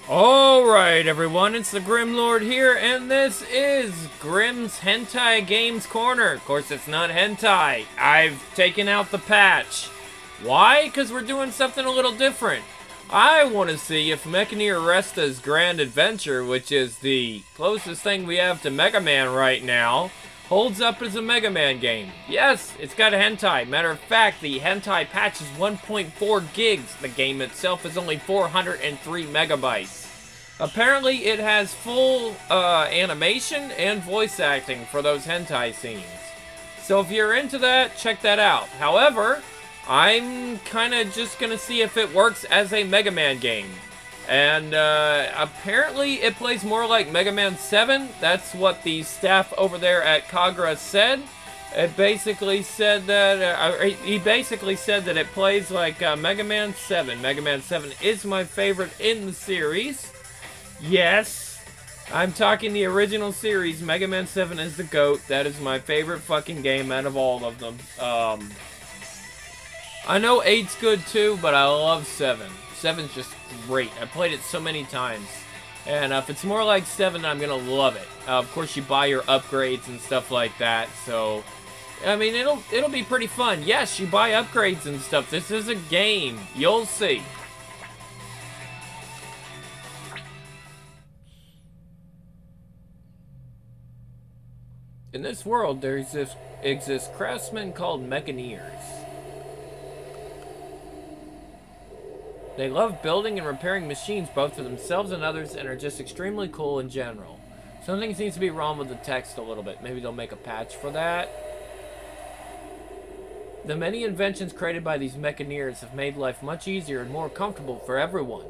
Alright everyone, it's the Grimlord here, and this is Grim's Hentai Games Corner. Of course, it's not hentai. I've taken out the patch. Why? Because we're doing something a little different. I want to see if Mekaneer Resta's Grand Adventure, which is the closest thing we have to Mega Man right now, holds up as a Mega Man game. Yes, it's got a hentai. Matter of fact, the hentai patch is 1.4 gigs. The game itself is only 403 megabytes. Apparently, it has full animation and voice acting for those hentai scenes. So if you're into that, check that out. However, I'm kind of just going to see if it works as a Mega Man game. And apparently it plays more like Mega Man 7. That's what the staff over there at Kagra said. It basically said that, he basically said that it plays like Mega Man 7. Mega Man 7 is my favorite in the series. Yes, I'm talking the original series. Mega Man 7 is the GOAT. That is my favorite fucking game out of all of them. I know 8's good too, but I love 7. 7's just great. I played it so many times. And if it's more like 7, I'm going to love it. Of course, you buy your upgrades and stuff like that. So, I mean, it'll be pretty fun. Yes, you buy upgrades and stuff. This is a game. You'll see. In this world, there exists craftsmen called Mekaneers. They love building and repairing machines both for themselves and others, and are just extremely cool in general. Something seems to be wrong with the text a little bit. Maybe they'll make a patch for that. The many inventions created by these Mekaneers have made life much easier and more comfortable for everyone.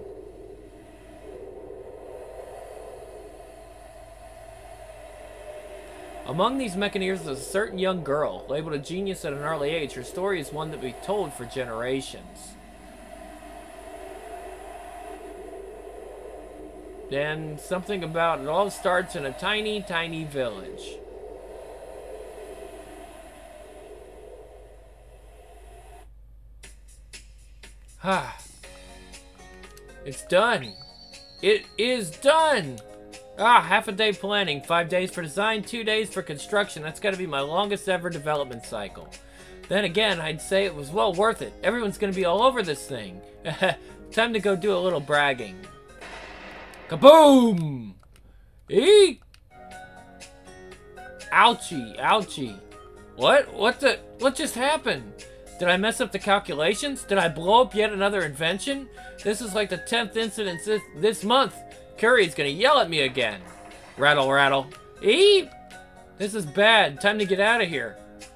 Among these Mekaneers is a certain young girl, labeled a genius at an early age. Her story is one that will be told for generations. Then something about it all starts in a tiny, tiny village. It's done. It is done. Half a day planning, 5 days for design, 2 days for construction. That's got to be my longest ever development cycle. Then again, I'd say it was well worth it. Everyone's going to be all over this thing. Time to go do a little bragging. Kaboom! Eek! Ouchie, ouchie. What just happened? Did I mess up the calculations? Did I blow up yet another invention? This is like the 10th incident this month. Curry's gonna yell at me again. Rattle, rattle. Eep! This is bad. Time to get out of here.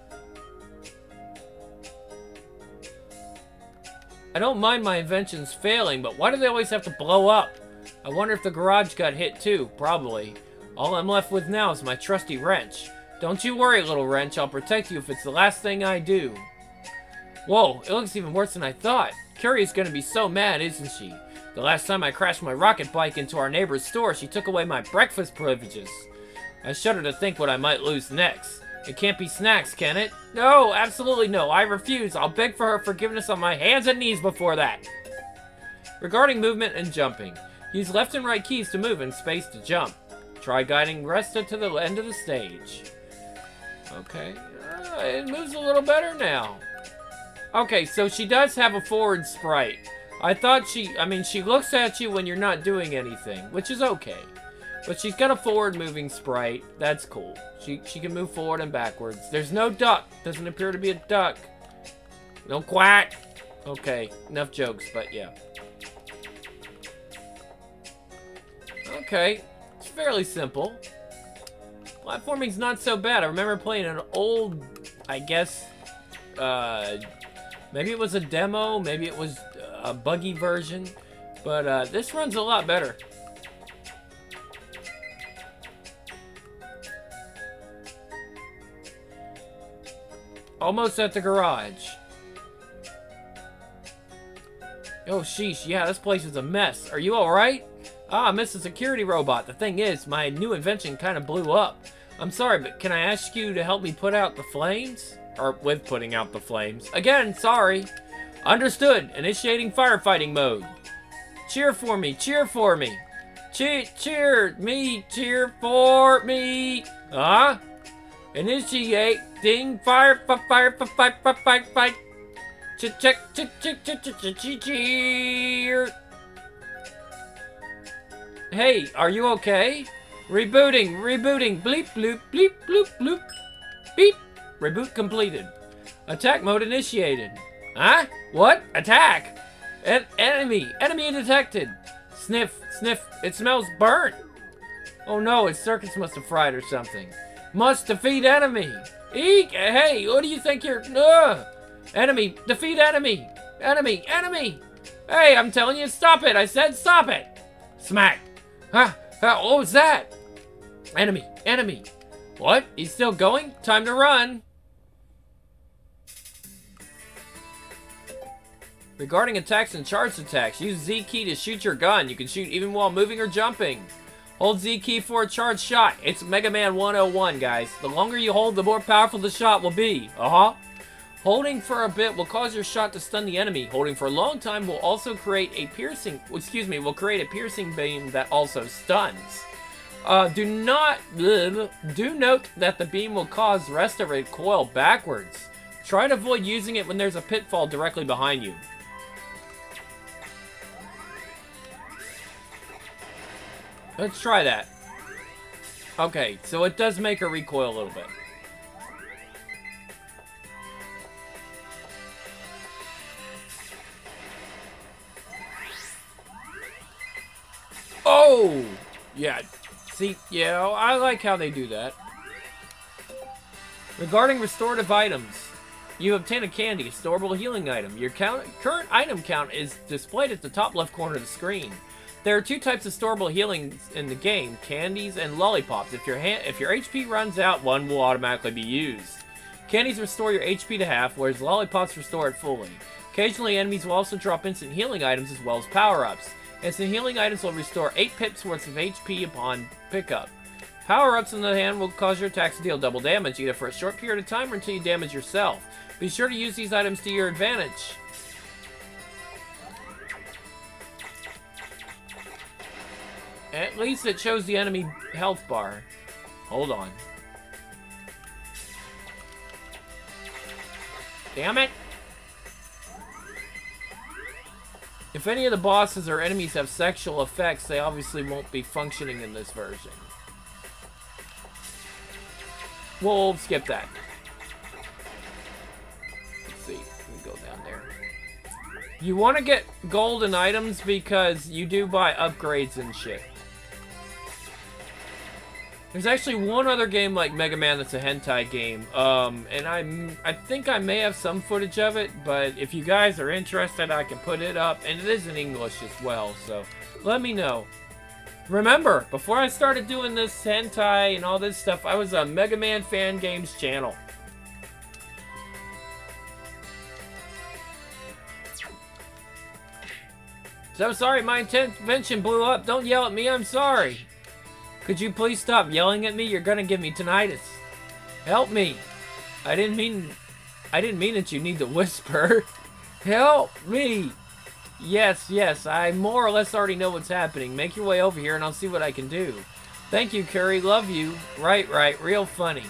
I don't mind my inventions failing, but why do they always have to blow up? I wonder if the garage got hit too. Probably. All I'm left with now is my trusty wrench. Don't you worry, little wrench. I'll protect you if it's the last thing I do. Whoa, it looks even worse than I thought. Curry's gonna be so mad, isn't she? The last time I crashed my rocket bike into our neighbor's store, she took away my breakfast privileges. I shudder to think what I might lose next. It can't be snacks, can it? No, absolutely no. I refuse. I'll beg for her forgiveness on my hands and knees before that. Regarding movement and jumping, use left and right keys to move and space to jump. Try guiding Resta to the end of the stage. Okay, it moves a little better now. Okay, so she does have a forward sprite. I thought she looks at you when you're not doing anything, which is okay. But she's got a forward-moving sprite. That's cool. She can move forward and backwards. There's no duck. Doesn't appear to be a duck. No quack. Okay, enough jokes, but yeah. Okay, it's fairly simple. Platforming's not so bad. I remember playing an old, I guess, maybe it was a demo, maybe it was a buggy version, but this runs a lot better. Almost at the garage. Oh, sheesh, yeah, this place is a mess. Are you alright? Mr. Security Robot. The thing is, my new invention kind of blew up. I'm sorry, but can I ask you to help me put out the flames? Or with putting out the flames. Again, sorry. Understood. Initiating firefighting mode. Cheer for me. Cheer for me. Cheer for me. Huh? Initiating fire. Cheer. Hey, are you okay? Rebooting. Bleep, bloop, bleep, bloop, bloop. Beep. Reboot completed. Attack mode initiated. Huh? What? Attack! Enemy detected. Sniff. It smells burnt. Oh no, its circuits must have fried or something. Must defeat enemy. Eek! Hey, what do you think you're... Enemy! Defeat enemy! Enemy! Hey, I'm telling you, stop it! I said stop it! Smack! Huh? What was that? Enemy! What? He's still going? Time to run! Regarding attacks and charged attacks, use Z key to shoot your gun. You can shoot even while moving or jumping. Hold Z key for a charged shot. It's Mega Man 101, guys. The longer you hold, the more powerful the shot will be. Holding for a bit will cause your shot to stun the enemy. Holding for a long time will also create a piercing beam that also stuns. Do note that the beam will cause the rest of it recoil backwards. Try to avoid using it when there's a pitfall directly behind you. Let's try that. Okay, so it does make her recoil a little bit. Oh! Yeah. See, yeah, I like how they do that. Regarding restorative items, you obtain a candy, a storable healing item. Your current item count is displayed at the top left corner of the screen. There are two types of storable healings in the game, candies and lollipops. If your HP runs out, one will automatically be used. Candies restore your HP to half, whereas lollipops restore it fully. Occasionally, enemies will also drop instant healing items as well as power-ups. Instant healing items will restore 8 pips worth of HP upon pickup. Power-ups on the hand will cause your attacks to deal double damage, either for a short period of time or until you damage yourself. Be sure to use these items to your advantage. At least it shows the enemy health bar. Hold on. Damn it! If any of the bosses or enemies have sexual effects, they obviously won't be functioning in this version. We'll skip that. Let's see. Let me go down there. You want to get golden items because you do buy upgrades and shit. There's actually one other game like Mega Man that's a hentai game, and I think I may have some footage of it, but if you guys are interested, I can put it up, and it is in English as well, so let me know. Remember, before I started doing this hentai and all this stuff, I was a Mega Man Fan Games channel. So sorry, my intervention blew up. Don't yell at me, I'm sorry. Could you please stop yelling at me? You're gonna give me tinnitus. Help me. I didn't mean that you need to whisper. Help me. Yes, I more or less already know what's happening. Make your way over here and I'll see what I can do. Thank you, Curry. Love you. Right. Real funny.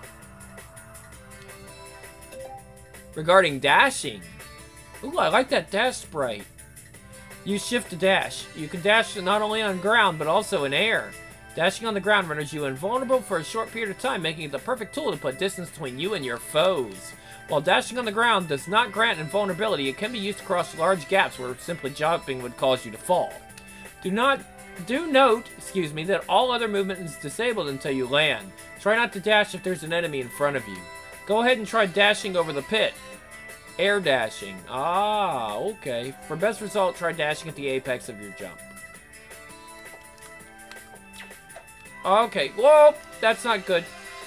Regarding dashing. Ooh, I like that dash sprite. Use shift to dash. You can dash not only on ground, but also in air. Dashing on the ground renders you invulnerable for a short period of time, making it the perfect tool to put distance between you and your foes. While dashing on the ground does not grant invulnerability, it can be used to cross large gaps where simply jumping would cause you to fall. Do note, that all other movement is disabled until you land. Try not to dash if there's an enemy in front of you. Go ahead and try dashing over the pit. Air dashing. Ah, okay. For best result, try dashing at the apex of your jump. Okay, whoa, that's not good.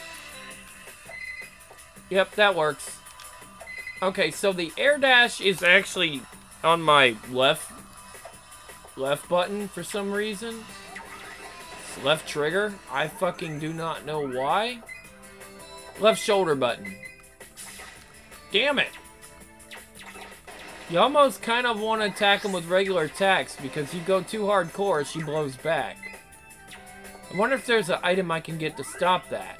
Yep, that works. Okay, so the air dash is actually on my left button for some reason. It's left trigger. I fucking do not know why. Left shoulder button. Damn it. You almost kind of want to attack him with regular attacks because you go too hardcore, she blows back. I wonder if there's an item I can get to stop that.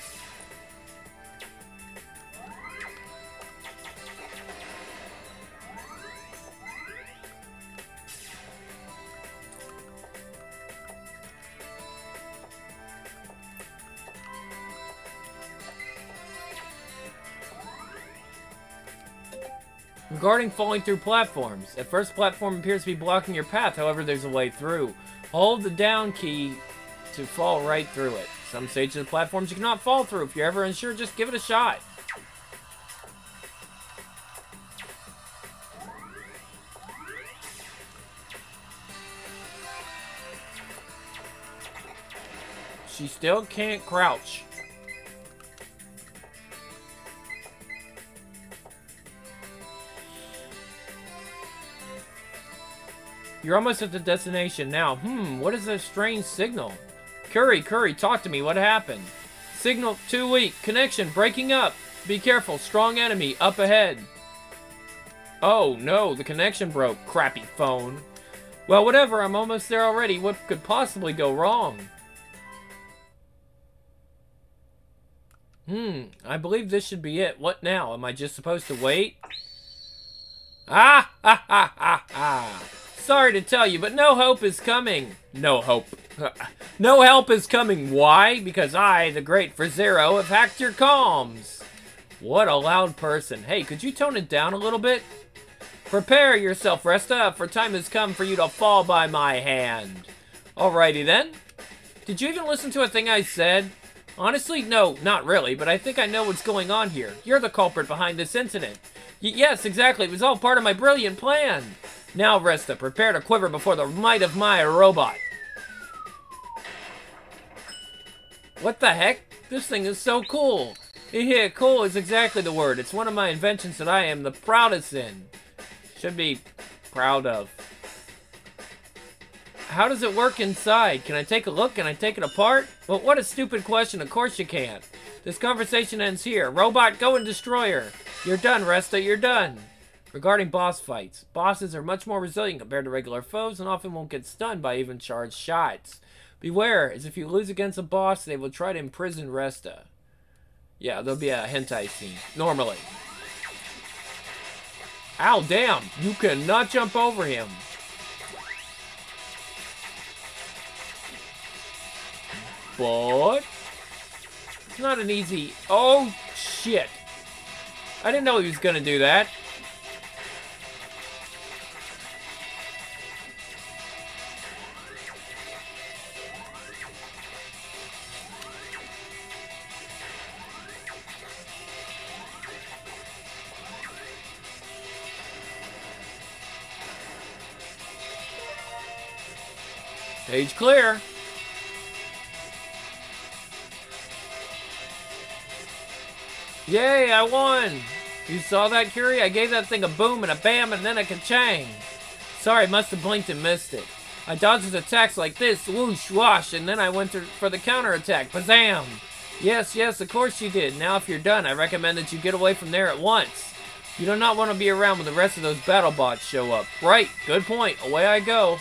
Regarding falling through platforms. At first, platform appears to be blocking your path, however, there's a way through. Hold the down key to fall right through it. Some stages of the platforms you cannot fall through. If you're ever unsure, just give it a shot. She still can't crouch. You're almost at the destination now. What is that strange signal? Curry, talk to me. What happened? Signal too weak. Connection breaking up. Be careful. Strong enemy up ahead. Oh, no. The connection broke. Crappy phone. Well, whatever. I'm almost there already. What could possibly go wrong? I believe this should be it. What now? Am I just supposed to wait? Ah! Ha ha ha ha! Sorry to tell you, but no hope is coming. No hope. No help is coming. Why? Because I, the great Frizero, have hacked your comms. What a loud person. Hey, could you tone it down a little bit? Prepare yourself, Resta, for time has come for you to fall by my hand. Alrighty then. Did you even listen to a thing I said? Honestly, no, not really, but I think I know what's going on here. You're the culprit behind this incident. Yes, exactly. It was all part of my brilliant plan. Now, Resta, prepare to quiver before the might of my robot. What the heck? This thing is so cool. Yeah, cool is exactly the word. It's one of my inventions that I am the proudest in. Should be proud of. How does it work inside? Can I take a look? Can I take it apart? Well, what a stupid question. Of course you can't. This conversation ends here. Robot, go and destroy her. You're done, Resta. You're done. Regarding boss fights, bosses are much more resilient compared to regular foes and often won't get stunned by even charged shots. Beware, as if you lose against a boss, they will try to imprison Resta. Yeah, there'll be a hentai scene. Normally. Ow, damn! You cannot jump over him. But it's not an easy... Oh, shit. I didn't know he was gonna do that. Stage clear. Yay, I won! You saw that, Curie? I gave that thing a boom and a bam and then a ka-chang. Sorry, must have blinked and missed it. I dodged his attacks like this, whoosh, wash, and then I went for the counterattack, bazam! Yes, of course you did. Now if you're done, I recommend that you get away from there at once. You do not want to be around when the rest of those battle bots show up. Right, good point. Away I go.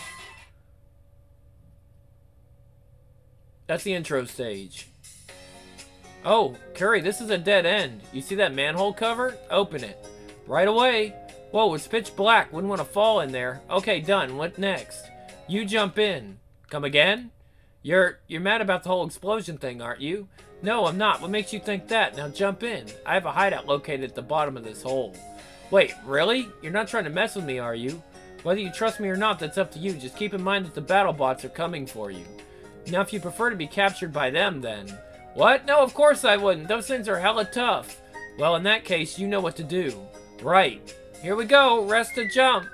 That's the intro stage. Oh, Curry, this is a dead end. You see that manhole cover? Open it. Right away. Whoa, it's pitch black. Wouldn't want to fall in there. Okay, done. What next? You jump in. Come again? You're mad about the whole explosion thing, aren't you? No, I'm not. What makes you think that? Now jump in. I have a hideout located at the bottom of this hole. Wait, really? You're not trying to mess with me, are you? Whether you trust me or not, that's up to you. Just keep in mind that the battle bots are coming for you. Now, if you prefer to be captured by them, then... What? No, of course I wouldn't. Those things are hella tough. Well, in that case, you know what to do. Right. Here we go. Rest to jump.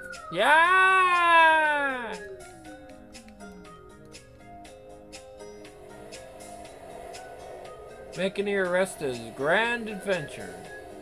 Yeah! Mekaneer Resta's grand adventure.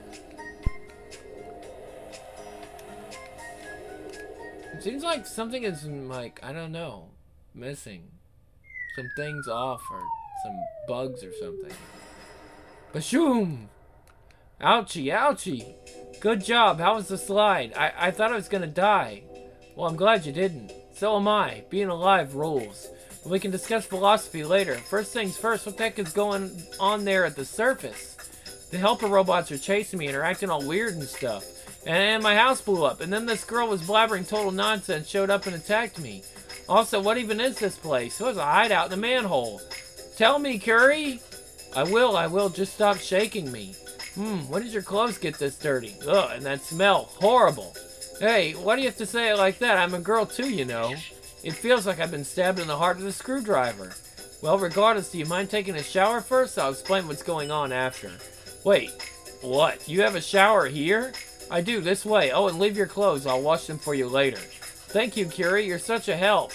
It seems like something is, like, I don't know, missing. Some things off or some bugs or something. Bashoom! Ouchie, ouchie! Good job. How was the slide? I thought I was gonna die. Well, I'm glad you didn't. So am I. Being alive rules. But we can discuss philosophy later. First things first, what the heck is going on there at the surface? The helper robots are chasing me and are acting all weird and stuff. And my house blew up. And then this girl was blabbering total nonsense, showed up and attacked me. Also, what even is this place? It was a hideout in a manhole. Tell me, Curie. I will. Just stop shaking me. When did your clothes get this dirty? Ugh, and that smell. Horrible. Hey, why do you have to say it like that? I'm a girl too, you know. It feels like I've been stabbed in the heart with a screwdriver. Well, regardless, do you mind taking a shower first? I'll explain what's going on after. Wait, what? You have a shower here? I do, this way. Oh, and leave your clothes. I'll wash them for you later. Thank you, Curie. You're such a help.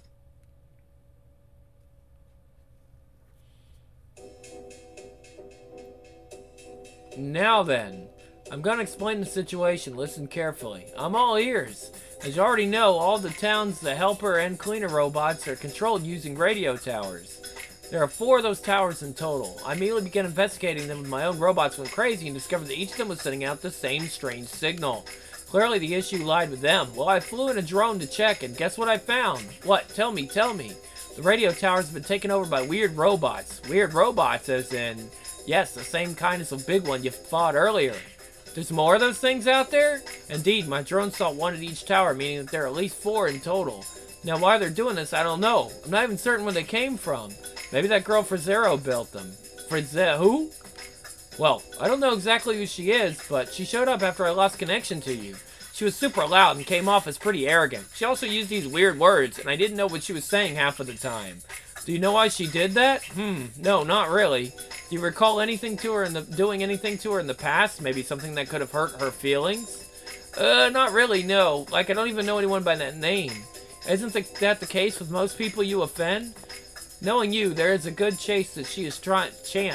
Now then, I'm gonna explain the situation. Listen carefully. I'm all ears. As you already know, all the towns, the helper and cleaner robots are controlled using radio towers. There are 4 of those towers in total. I immediately began investigating them with my own robots, went crazy, and discovered that each of them was sending out the same strange signal. Clearly the issue lied with them. Well, I flew in a drone to check, and guess what I found? What? Tell me. The radio towers have been taken over by weird robots. Weird robots as in... Yes, the same kind as the big one you fought earlier. There's more of those things out there? Indeed, my drone saw 1 at each tower, meaning that there are at least 4 in total. Now, why they're doing this, I don't know. I'm not even certain where they came from. Maybe that girl Frizzero built them. Who? Well, I don't know exactly who she is, but she showed up after I lost connection to you. She was super loud and came off as pretty arrogant. She also used these weird words, and I didn't know what she was saying half of the time. Do you know why she did that? No, not really. Do you recall anything to her doing anything to her in the past? Maybe something that could have hurt her feelings? Not really, no. Like, I don't even know anyone by that name. Isn't that the case with most people you offend? Knowing you, there is a good chance that she is trying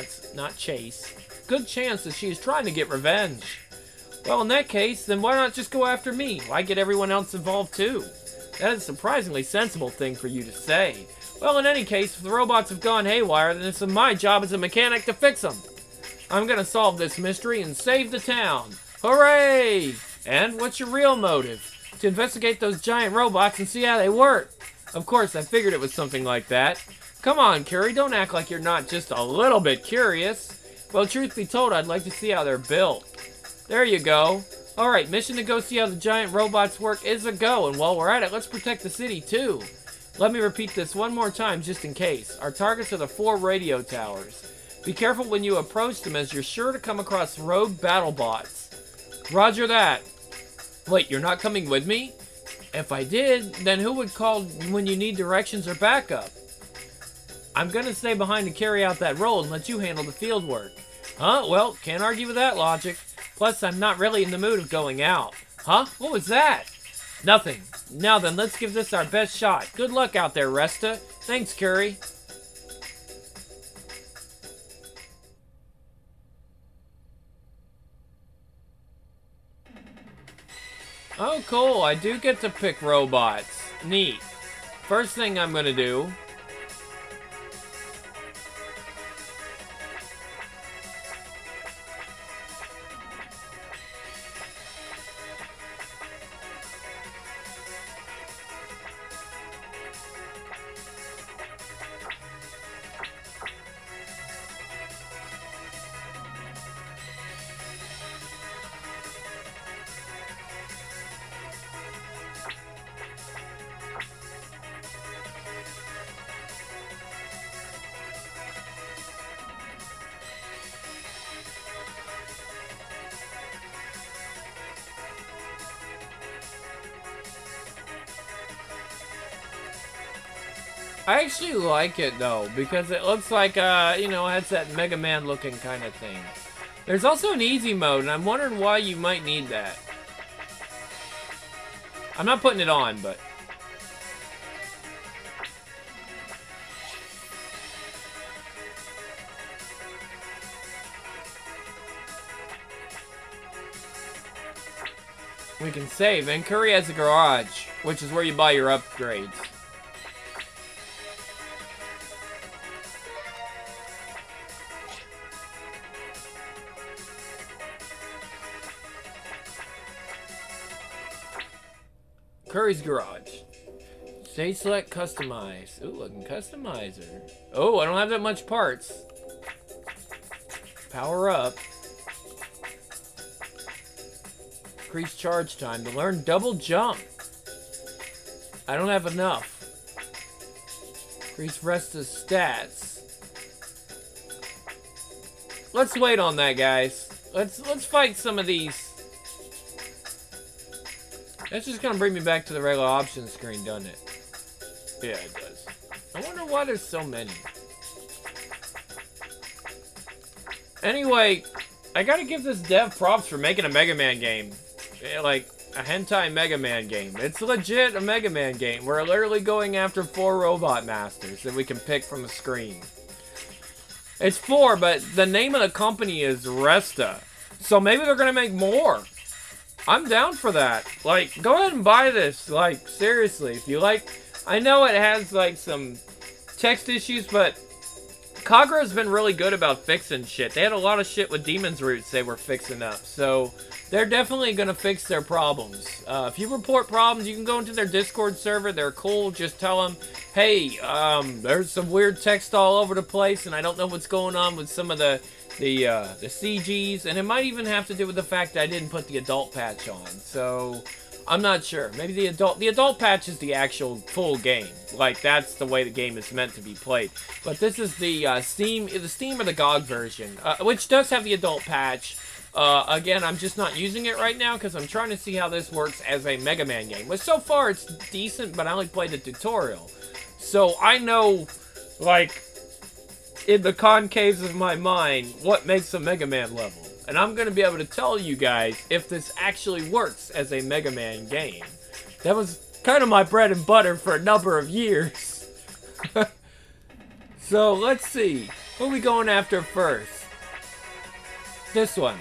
to get revenge. Well, in that case, then why not just go after me? Why get everyone else involved too? That is a surprisingly sensible thing for you to say. Well, in any case, if the robots have gone haywire, then it's my job as a mechanic to fix them. I'm gonna solve this mystery and save the town. Hooray! And what's your real motive? To investigate those giant robots and see how they work. Of course, I figured it was something like that. Come on, Curie, don't act like you're not just a little bit curious. Well, truth be told, I'd like to see how they're built. There you go. Alright, mission to go see how the giant robots work is a go, and while we're at it, let's protect the city too. Let me repeat this one more time just in case. Our targets are the 4 radio towers. Be careful when you approach them as you're sure to come across rogue battle bots. Roger that. Wait, you're not coming with me? If I did, then who would call when you need directions or backup? I'm gonna stay behind to carry out that role and let you handle the field work. Huh? Well, can't argue with that logic. Plus, I'm not really in the mood of going out. Huh? What was that? Nothing. Now then, let's give this our best shot. Good luck out there, Resta. Thanks, Curie. Oh, cool. I do get to pick robots. Neat. First thing I'm gonna do... I actually like it though, because it looks like, you know, it has that Mega Man looking kind of thing. There's also an easy mode, and I'm wondering why you might need that. I'm not putting it on, but... we can save, and Curie has a garage, which is where you buy your upgrades. Curry's Garage. Stage select, customize. Ooh, looking customizer. Oh, I don't have that much parts. Power up. Increase charge time. To learn double jump. I don't have enough. Increase rest of stats. Let's wait on that, guys. Let's fight some of these. That's just gonna bring me back to the regular options screen, doesn't it? Yeah, it does. I wonder why there's so many. Anyway, I gotta give this dev props for making a Mega Man game. Yeah, like, a hentai Mega Man game. It's legit a Mega Man game. We're literally going after 4 robot masters that we can pick from the screen. It's 4, but the name of the company is Resta. So maybe they're gonna make more. I'm down for that. Like, go ahead and buy this. Like, seriously, if you like... I know it has, like, some text issues, but Kagura's been really good about fixing shit. They had a lot of shit with Demon's Roots they were fixing up, so they're definitely gonna fix their problems. If you report problems, you can go into their Discord server. They're cool. Just tell them, hey, there's some weird text all over the place, and I don't know what's going on with some of the CGs, and it might even have to do with the fact that I didn't put the adult patch on. So I'm not sure. Maybe the adult patch is the actual full game. Like, that's the way the game is meant to be played. But this is the Steam or the GOG version, which does have the adult patch. Again, I'm just not using it right now because I'm trying to see how this works as a Mega Man game. But so far, it's decent, but I only played the tutorial. So I know, like, in the concaves of my mind, what makes a Mega Man level. And I'm going to be able to tell you guys if this actually works as a Mega Man game. That was kind of my bread and butter for a number of years. So, let's see. Who are we going after first? This one.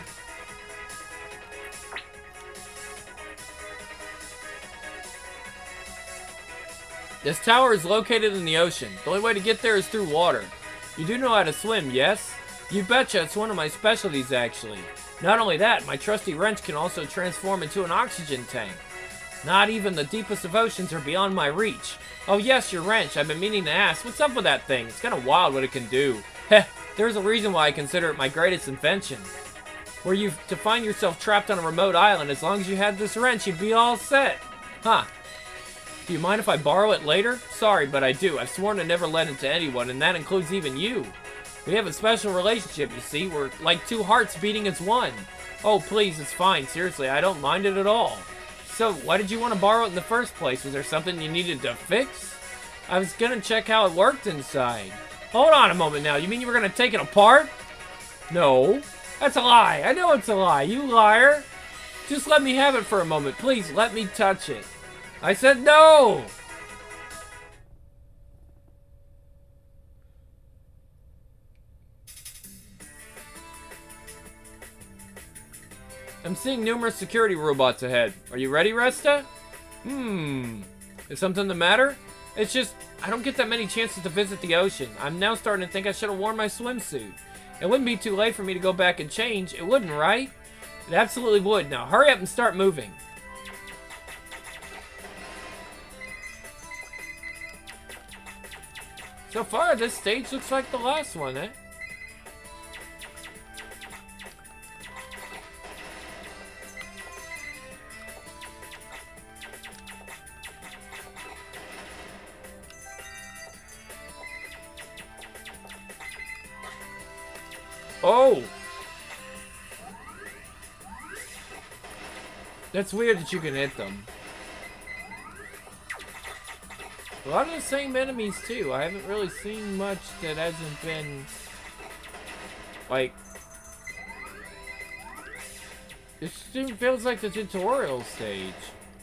This tower is located in the ocean. The only way to get there is through water. You do know how to swim, yes? You betcha, it's one of my specialties, actually. Not only that, my trusty wrench can also transform into an oxygen tank. Not even the deepest of oceans are beyond my reach. Oh yes, your wrench. I've been meaning to ask. What's up with that thing? It's kind of wild what it can do. Heh, there's a reason why I consider it my greatest invention. Were you to find yourself trapped on a remote island, as long as you had this wrench, you'd be all set. Huh. Do you mind if I borrow it later? Sorry, but I do. I've sworn to never lend it to anyone, and that includes even you. We have a special relationship, you see. We're like 2 hearts beating as one. Oh, please, it's fine. Seriously, I don't mind it at all. So, why did you want to borrow it in the first place? Was there something you needed to fix? I was gonna check how it worked inside. Hold on a moment now. You mean you were gonna take it apart? No. That's a lie. I know it's a lie. You liar. Just let me have it for a moment. Please, let me touch it. I said no! I'm seeing numerous security robots ahead. Are you ready, Resta? Is something the matter? It's just, I don't get that many chances to visit the ocean. I'm now starting to think I should have worn my swimsuit. It wouldn't be too late for me to go back and change. It wouldn't, right? It absolutely would. Now hurry up and start moving. So far, this stage looks like the last one, eh? Oh! That's weird that you can hit them. A lot of the same enemies, too. I haven't really seen much that hasn't been... like... It feels like the tutorial stage.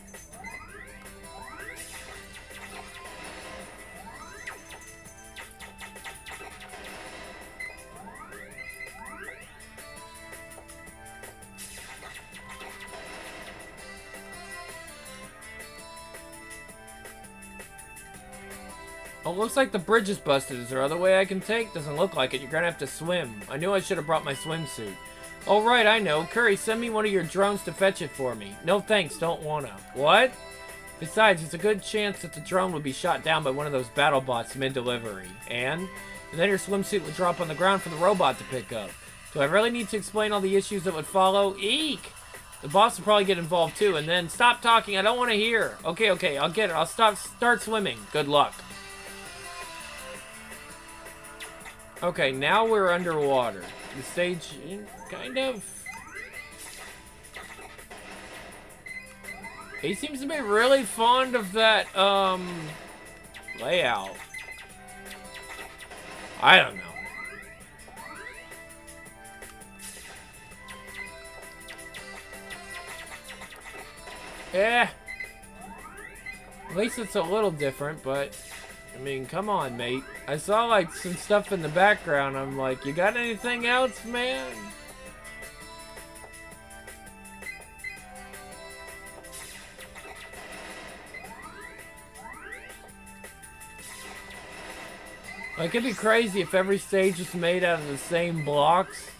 Oh, looks like the bridge is busted. Is there other way I can take? Doesn't look like it. You're gonna have to swim. I knew I should have brought my swimsuit. Oh, right, I know. Curry, send me one of your drones to fetch it for me. No thanks, don't wanna. What? Besides, it's a good chance that the drone would be shot down by one of those battle bots mid-delivery. And then your swimsuit would drop on the ground for the robot to pick up. Do I really need to explain all the issues that would follow? Eek! The boss will probably get involved too, and then stop talking, I don't want to hear. Okay, I'll get it. I'll start swimming. Good luck. Okay, now we're underwater. The stage, kind of... He seems to be really fond of that, layout. I don't know. At least it's a little different, but... I mean, come on, mate. I saw, like, some stuff in the background. I'm like, you got anything else, man? Like, it'd be crazy if every stage was made out of the same blocks.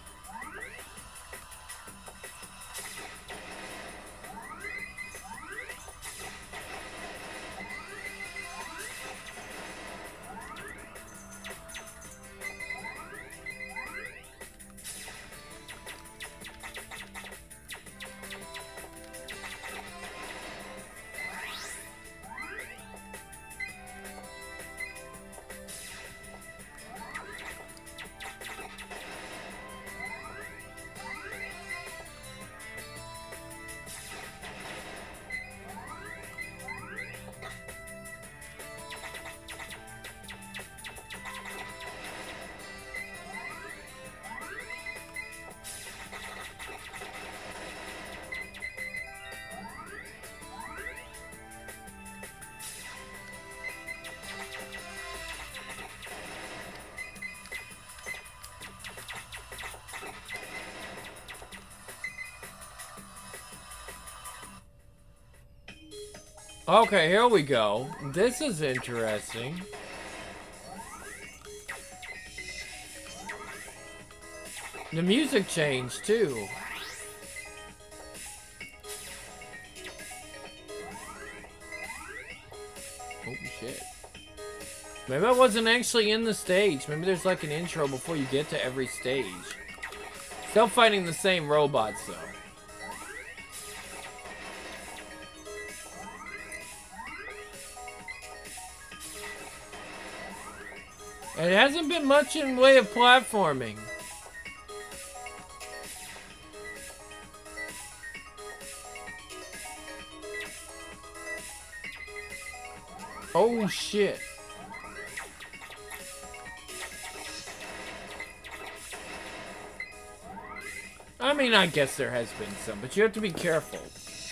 Okay, here we go. This is interesting. The music changed too. Oh shit. Maybe I wasn't actually in the stage. Maybe there's like an intro before you get to every stage. Still fighting the same robots though. It hasn't been much in way of platforming. Oh shit. I mean, I guess there has been some, but you have to be careful.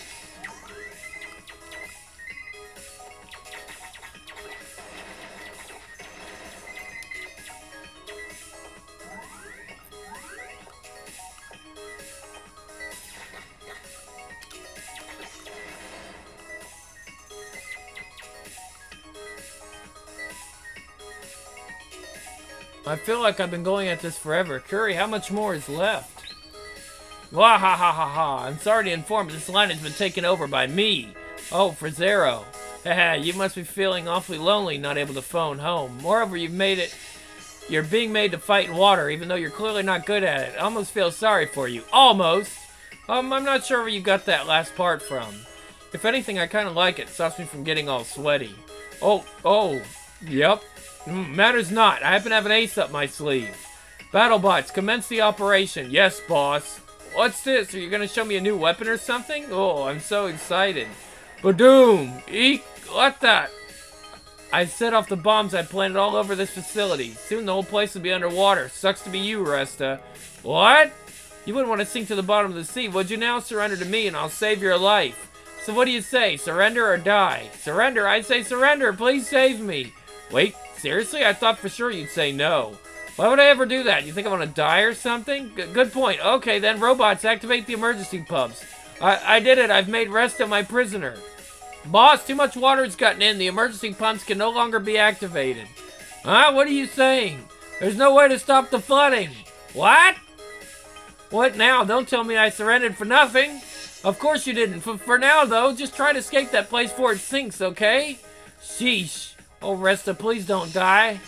I feel like I've been going at this forever. Curry, how much more is left? Wah ha ha ha ha. I'm sorry to inform you, this line has been taken over by me. Oh, for Zero. Haha, you must be feeling awfully lonely not able to phone home. Moreover, you're being made to fight in water, even though you're clearly not good at it. I almost feel sorry for you. Almost. I'm not sure where you got that last part from. If anything, I kind of like it. It stops me from getting all sweaty. Oh, yep. Matters not. I happen to have an ace up my sleeve. BattleBots, commence the operation. Yes, boss. What's this? Are you going to show me a new weapon or something? Oh, I'm so excited. Badoom! Eek! What that? I set off the bombs I planted all over this facility. Soon the whole place will be underwater. Sucks to be you, Resta. What? You wouldn't want to sink to the bottom of the sea, would you now? Surrender to me and I'll save your life. So what do you say? Surrender or die? Surrender? I say surrender. Please save me. Wait. Seriously? I thought for sure you'd say no. Why would I ever do that? You think I'm gonna die or something? Good point. Okay, then robots, activate the emergency pumps. I did it. I've made Resta my prisoner. Boss, too much water has gotten in. The emergency pumps can no longer be activated. Huh? What are you saying? There's no way to stop the flooding. What? What now? Don't tell me I surrendered for nothing. Of course you didn't. For now, though, just try to escape that place before it sinks, okay? Sheesh. Oh, Resta, please don't die.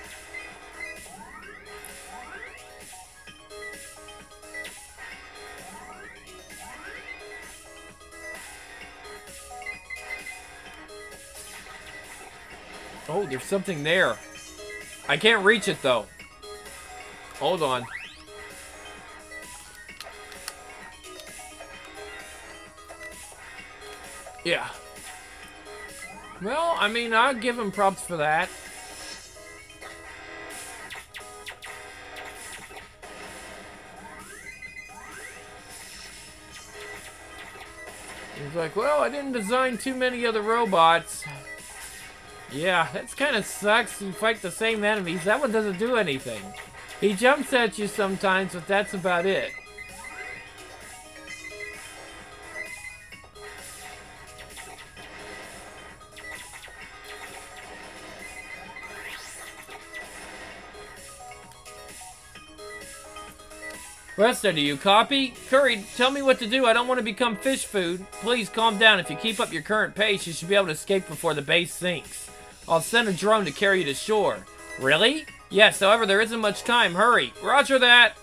Oh, there's something there. I can't reach it, though. Hold on. Yeah. Well, I mean, I'll give him props for that. He's like, well, I didn't design too many other robots. Yeah, that's kind of sucks. You fight the same enemies. That one doesn't do anything. He jumps at you sometimes, but that's about it. Resta, do you copy? Curry, tell me what to do. I don't want to become fish food. Please calm down. If you keep up your current pace, you should be able to escape before the base sinks. I'll send a drone to carry you to shore. Really? Yes, however, there isn't much time. Hurry. Roger that.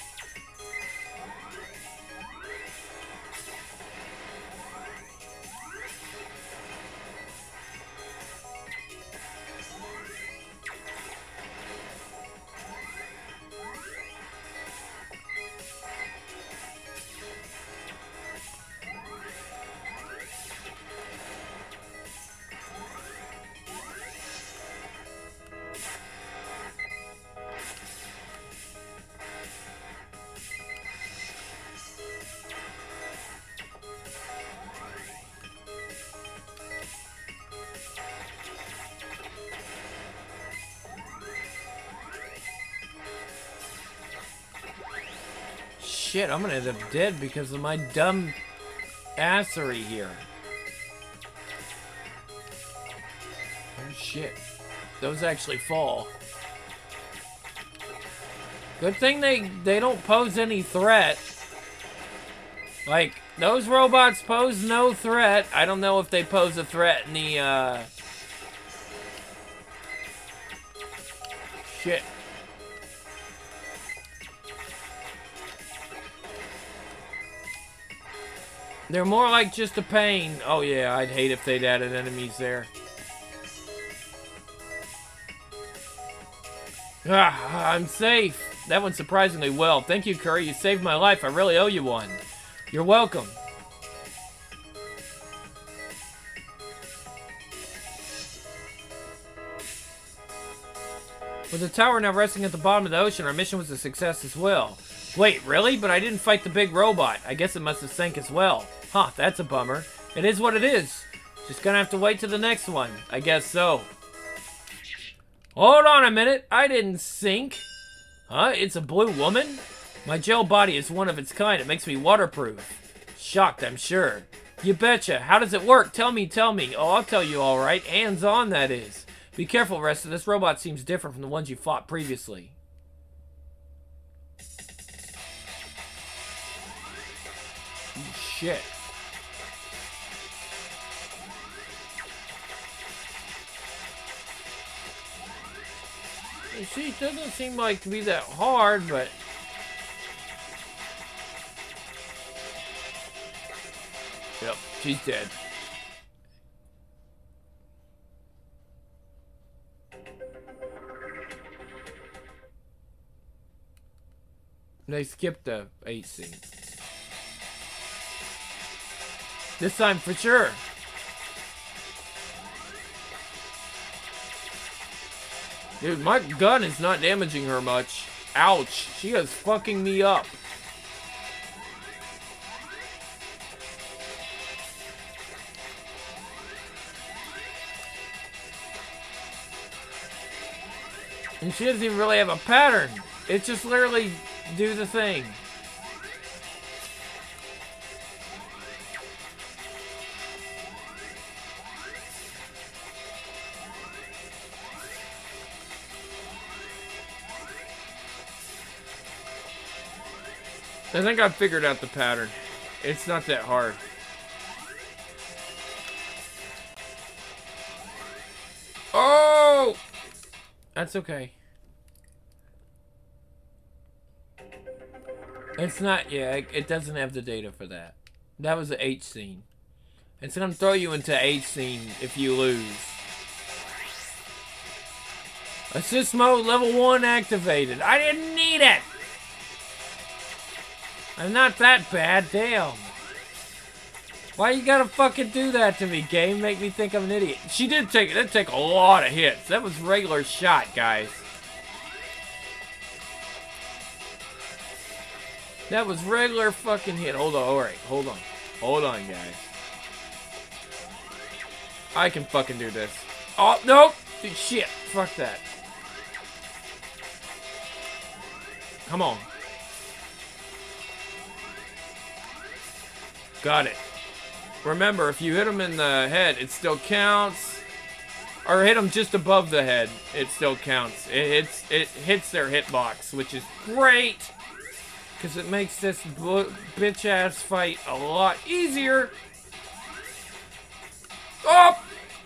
Shit, I'm gonna end up dead because of my dumb assery here. Oh shit. Those actually fall. Good thing they don't pose any threat. Like, those robots pose no threat. I don't know if they pose a threat in the, Shit. They're more like just a pain. Oh yeah, I'd hate if they'd added enemies there. Ah, I'm safe. That went surprisingly well. Thank you, Curry. You saved my life. I really owe you one. You're welcome. With the tower now resting at the bottom of the ocean, our mission was a success as well. Wait, really? But I didn't fight the big robot. I guess it must have sank as well. Huh, that's a bummer. It is what it is. Just gonna have to wait till the next one. I guess so. Hold on a minute. I didn't sink. Huh? It's a blue woman? My gel body is one of its kind. It makes me waterproof. Shocked, I'm sure. You betcha. How does it work? Tell me, tell me. Oh, I'll tell you all right. Hands-on, that is. Be careful, Resta. This robot seems different from the ones you fought previously. Shit. You see, it doesn't seem like to be that hard, but... Yep, she's dead. They skipped the 8 scene. This time for sure. Dude, my gun is not damaging her much. Ouch. She is fucking me up. And she doesn't even really have a pattern. It's just literally do the thing. I think I figured out the pattern. It's not that hard. Oh! That's okay. It's not, yeah, it doesn't have the data for that. That was the H scene. It's gonna throw you into H scene if you lose. Assist mode level 1 activated. I didn't need it! I'm not that bad, damn. Why you gotta fucking do that to me, game? Make me think I'm an idiot. She did take a lot of hits. That was regular shot, guys. That was regular fucking hit. Hold on, alright, hold on. Hold on, guys. I can fucking do this. Oh, nope! Dude, shit, fuck that. Come on. Got it. Remember, if you hit them in the head, it still counts. Or hit them just above the head, it still counts. It hits their hitbox, which is great. Because it makes this bitch-ass fight a lot easier. Oh!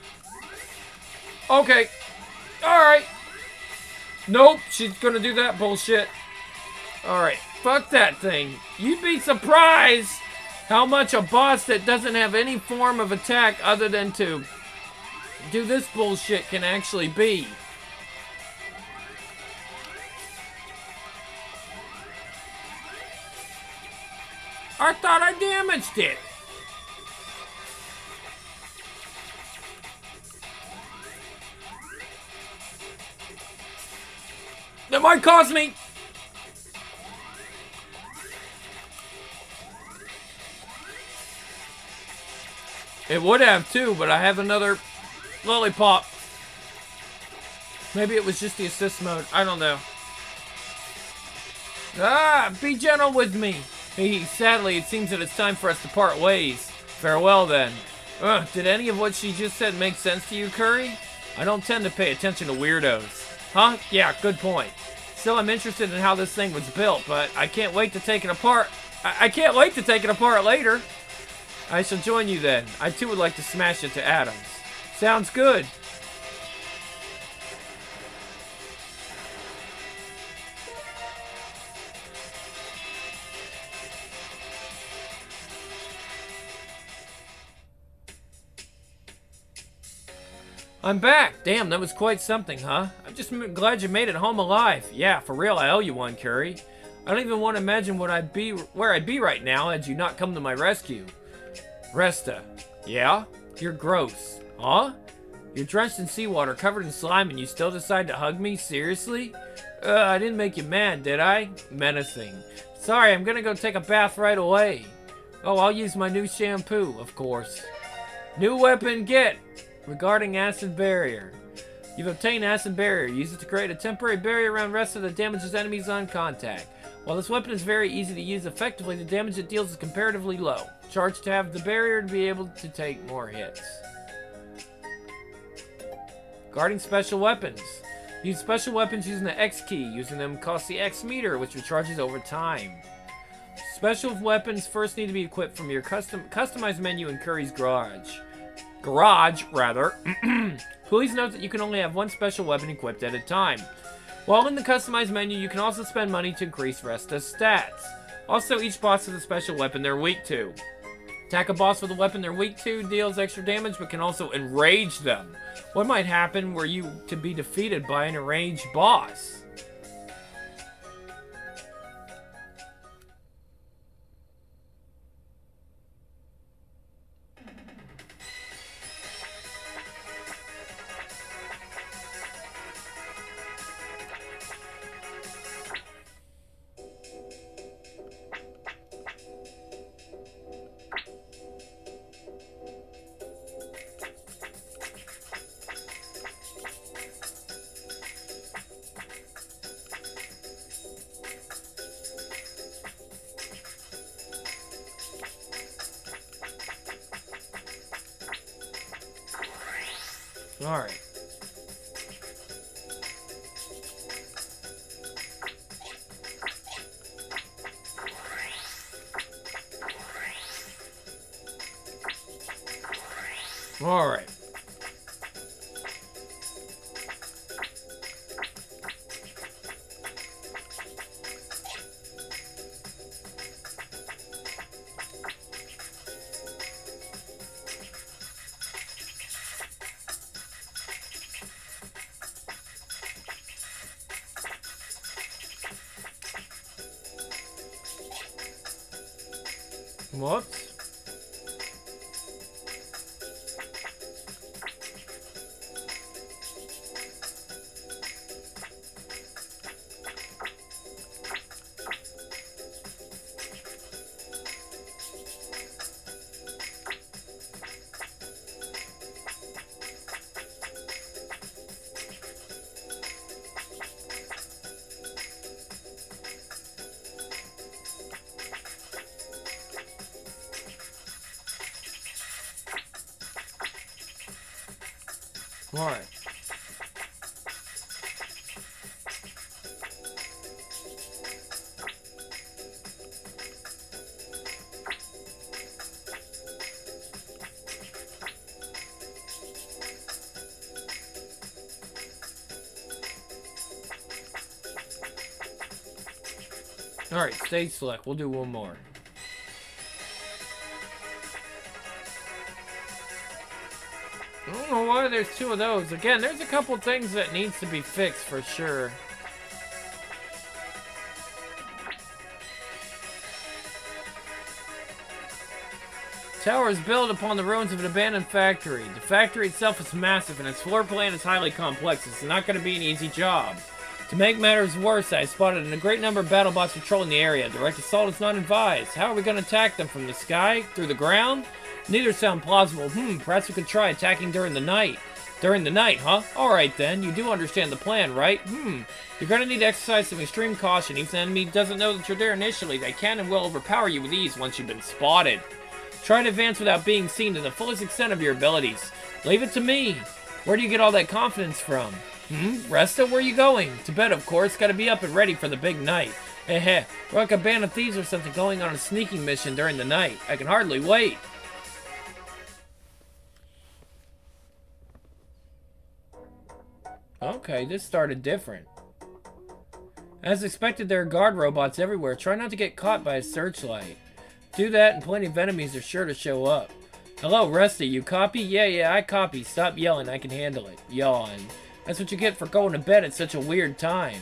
Okay. Alright. Nope, she's gonna do that bullshit. Alright, fuck that thing. You'd be surprised how much a boss that doesn't have any form of attack other than to do this bullshit can actually be. I thought I damaged it. That might cost me. It would have too, but I have another lollipop. Maybe it was just the assist mode. I don't know. Ah, be gentle with me. Sadly, it seems that it's time for us to part ways. Farewell, then. Did any of what she just said make sense to you, Curry? I don't tend to pay attention to weirdos. Huh? Yeah, good point. Still, I'm interested in how this thing was built, but I can't wait to take it apart. I can't wait to take it apart later. I shall join you then. I too would like to smash it to atoms. Sounds good. I'm back. Damn, that was quite something, huh? I'm just glad you made it home alive. Yeah, for real, I owe you one, Curry. I don't even want to imagine where I'd be right now had you not come to my rescue. Resta. Yeah? You're gross. Huh? You're drenched in seawater, covered in slime, and you still decide to hug me? Seriously? I didn't make you mad, did I? Menacing. Sorry, I'm gonna go take a bath right away. Oh, I'll use my new shampoo, of course. New weapon, get! Regarding Acid Barrier. You've obtained Acid Barrier. Use it to create a temporary barrier around Resta that damages enemies on contact. While this weapon is very easy to use effectively, the damage it deals is comparatively low. Charge to have the barrier to be able to take more hits. Guarding special weapons. Use special weapons using the X key. Using them costs the X meter, which recharges over time. Special weapons first need to be equipped from your customized menu in Curry's garage. Please note that you can only have one special weapon equipped at a time. While in the customized menu, you can also spend money to increase Resta's stats. Also, each boss has a special weapon they're weak to. Attack a boss with a weapon they're weak to deals extra damage, but can also enrage them. What might happen were you to be defeated by an enraged boss? Alright. Alright. Whoops. Alright. Alright, stage select. We'll do one more. I don't know why there's two of those. Again, there's a couple things that needs to be fixed for sure. Tower is built upon the ruins of an abandoned factory. The factory itself is massive and its floor plan is highly complex. It's not going to be an easy job. To make matters worse, I spotted a great number of battle bots patrolling the area. Direct assault is not advised. How are we going to attack them? From the sky? Through the ground? Neither sound plausible. Perhaps we could try attacking during the night. During the night, huh? Alright then, you do understand the plan, right? You're gonna need to exercise some extreme caution. If the enemy doesn't know that you're there initially, they can and will overpower you with ease once you've been spotted. Try and advance without being seen to the fullest extent of your abilities. Leave it to me. Where do you get all that confidence from? Resta, where are you going? To bed, of course. Gotta be up and ready for the big night. We're like a band of thieves or something going on a sneaking mission during the night. I can hardly wait. Okay, this started different. As expected, there are guard robots everywhere. Try not to get caught by a searchlight. Do that and plenty of enemies are sure to show up. Hello, Rusty, you copy? Yeah, I copy. Stop yelling, I can handle it. Yawn. That's what you get for going to bed at such a weird time.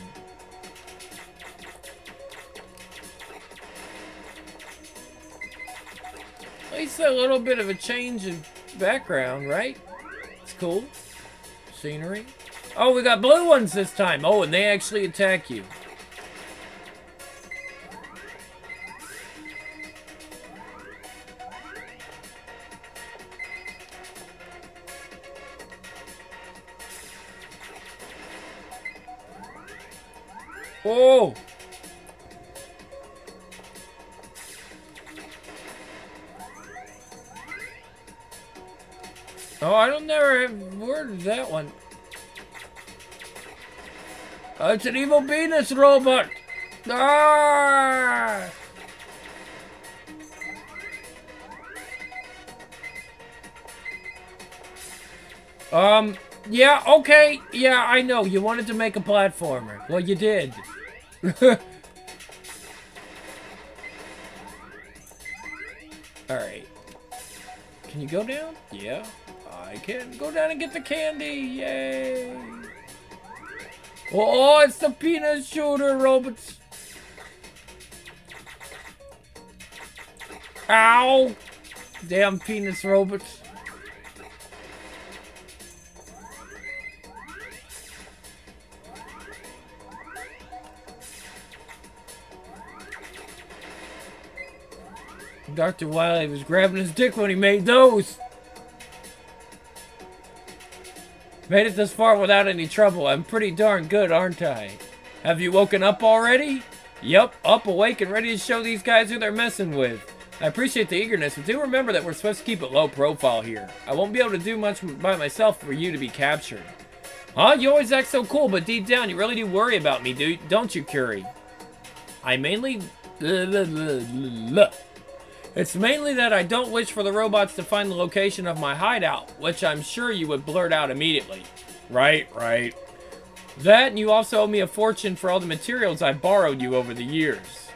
At least a little bit of a change of background, right? It's cool. Scenery. Oh, we got blue ones this time. Oh, and they actually attack you. Oh! Oh, I don't never have worded that one. It's an evil Venus robot! Ah! Yeah, okay. Yeah, I know. You wanted to make a platformer. Well, you did. Alright. Can you go down? Yeah, I can. Go down and get the candy. Yay. Oh, it's the peanut shooter robots. Ow. Damn penis robots. Dr. Wily was grabbing his dick when he made those. Made it this far without any trouble. I'm pretty darn good, aren't I? Have you woken up already? Yup, up, awake, and ready to show these guys who they're messing with. I appreciate the eagerness, but do remember that we're supposed to keep it low profile here. I won't be able to do much by myself for you to be captured. Huh? You always act so cool, but deep down, you really do worry about me, don't you, Curie? I mainly... It's mainly that I don't wish for the robots to find the location of my hideout, which I'm sure you would blurt out immediately. Right. That, and you also owe me a fortune for all the materials I borrowed you over the years.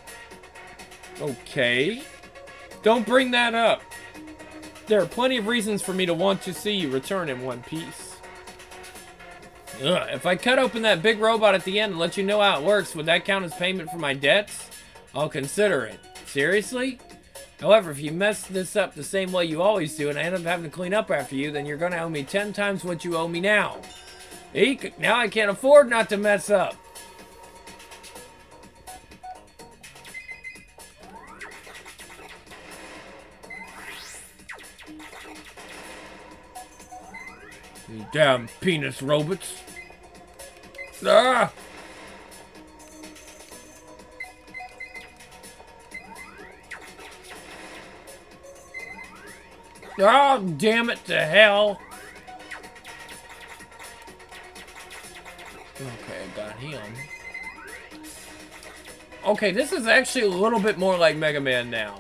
Okay. Don't bring that up. There are plenty of reasons for me to want to see you return in one piece. Ugh, if I cut open that big robot at the end and let you know how it works, would that count as payment for my debts? I'll consider it. Seriously? However, if you mess this up the same way you always do and I end up having to clean up after you, then you're gonna owe me 10 times what you owe me now. Eek, now I can't afford not to mess up. You damn penis robots. Ah! Oh, damn it to hell. Okay, I got him. Okay, this is actually a little bit more like Mega Man now.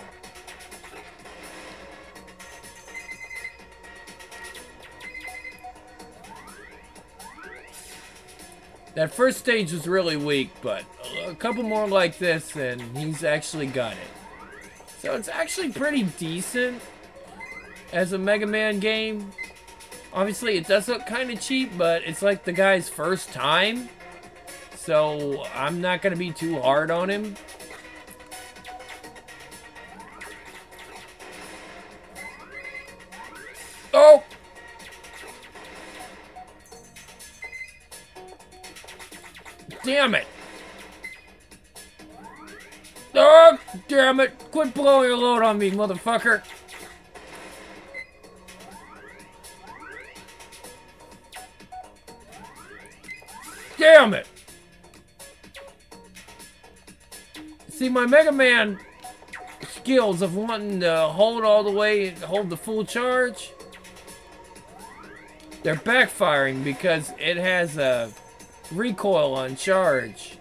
That first stage was really weak, but a couple more like this and he's actually got it. So it's actually pretty decent as a Mega Man game. Obviously, it does look kind of cheap, but it's like the guy's first time. So I'm not going to be too hard on him. Oh! Damn it! Oh, damn it! Quit blowing your load on me, motherfucker! Damn it! See, my Mega Man skills of wanting to hold all the way, hold the full charge, they're backfiring because it has a recoil on charge.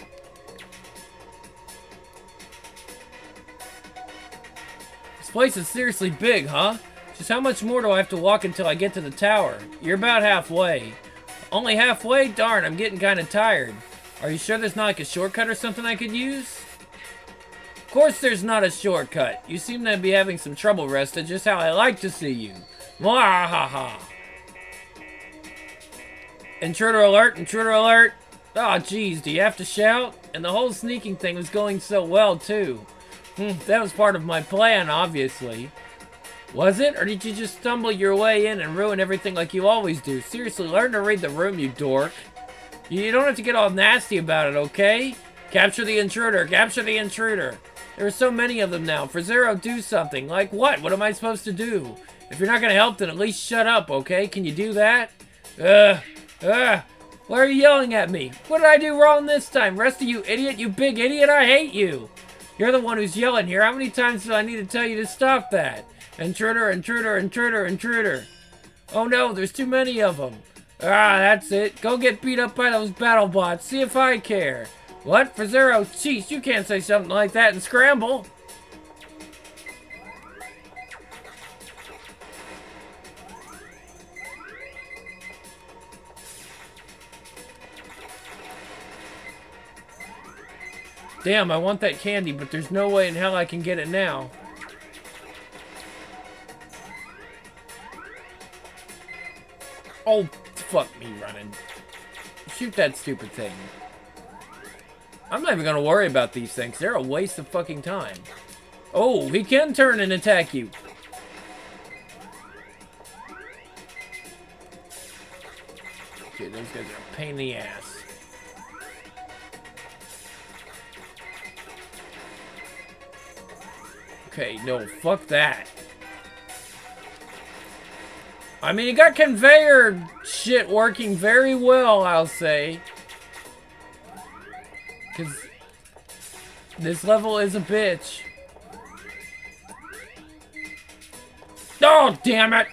This place is seriously big, huh? Just how much more do I have to walk until I get to the tower? You're about halfway. Only halfway? Darn, I'm getting kind of tired. Are you sure there's not like a shortcut or something I could use? Of course there's not a shortcut. You seem to be having some trouble, Resta, just how I like to see you. Mwahaha. Intruder alert, intruder alert. Aw, geez, do you have to shout? And the whole sneaking thing was going so well, too. That was part of my plan, obviously. Was it? Or did you just stumble your way in and ruin everything like you always do? Seriously, learn to read the room, you dork. You don't have to get all nasty about it, okay? Capture the intruder, capture the intruder. There are so many of them now. For Zero, do something. Like what? What am I supposed to do? If you're not gonna help, then at least shut up, okay? Can you do that? Why are you yelling at me? What did I do wrong this time? Rest of you idiot, you big idiot, I hate you. You're the one who's yelling here. How many times do I need to tell you to stop that? Intruder, intruder, intruder, intruder. Oh no, there's too many of them. Ah, that's it. Go get beat up by those battle bots. See if I care. What? For Zero? Jeez, you can't say something like that and scramble. Damn, I want that candy, but there's no way in hell I can get it now. Oh, fuck me running. Shoot that stupid thing. I'm not even gonna worry about these things. They're a waste of fucking time. Oh, he can turn and attack you. Okay, those guys are a pain in the ass. Okay, no, fuck that. I mean, you got conveyor shit working very well, I'll say. Because this level is a bitch. Oh, damn it!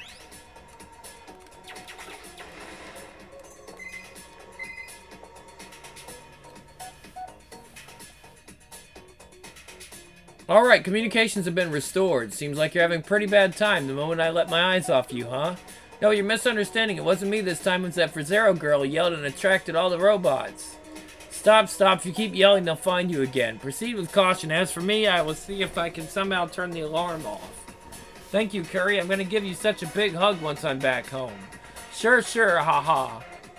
Alright, communications have been restored. Seems like you're having a pretty bad time the moment I let my eyes off you, huh? No, you're misunderstanding. It wasn't me this time. It was that Frizero girl who yelled and attracted all the robots. Stop, stop. If you keep yelling, they'll find you again. Proceed with caution. As for me, I will see if I can somehow turn the alarm off. Thank you, Curry. I'm going to give you such a big hug once I'm back home. Sure, sure, haha.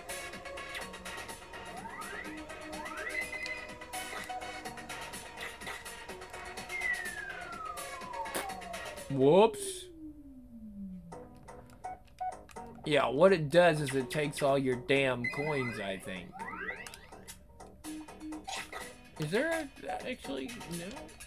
Whoops. Yeah, what it does is it takes all your damn coins, I think. Is there actually... No?